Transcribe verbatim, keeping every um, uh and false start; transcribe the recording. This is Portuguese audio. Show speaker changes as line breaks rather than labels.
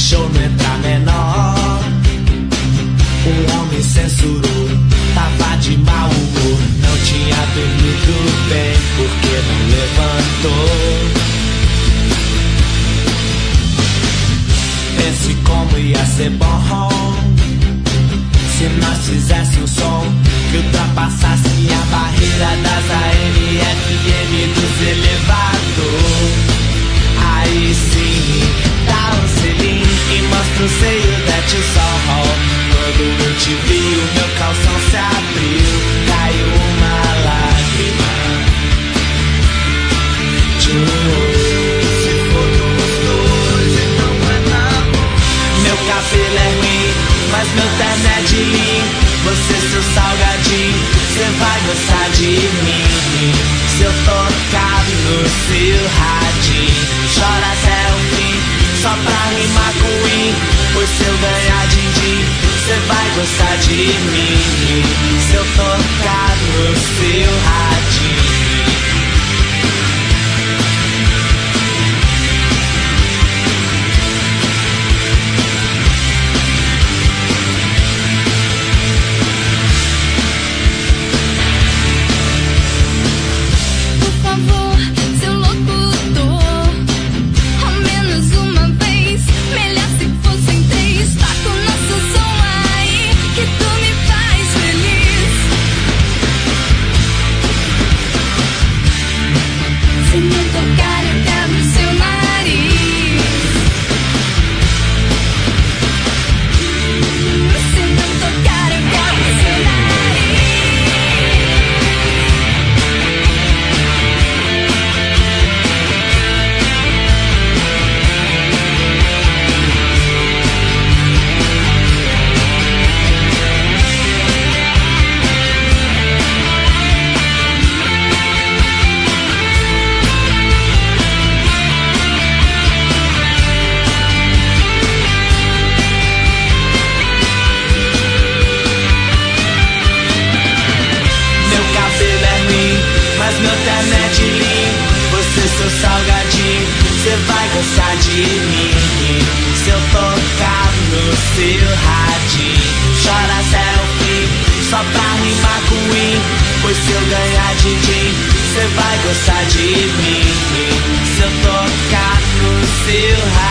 deixou não entrar menor. O homem censurou, tava de mau humor. Não tinha dormido bem porque não levantou. Pense como ia ser bom se nós fizesse um som que ultrapassasse a barreira das A M F M dos elevador. Aí sim, dá um selinho e mostra o seio da Tissol. Quando eu te vi, o meu calção se abriu, caiu uma lágrima de um olho. Se for dos dois, então é namoro. Meu cabelo é ruim, mas meu terno é de mim. Você, seu salgadinho, cê vai gostar de mim. Se eu tocar no seu radinho, chora até o fim, só pra rimar com win. Pois se eu ganhar din-din, cê vai gostar de mim. Se eu tocar no seu radinho. Pois se eu ganhar din-din, cê vai gostar de mim. Se eu tocar no seu rádio.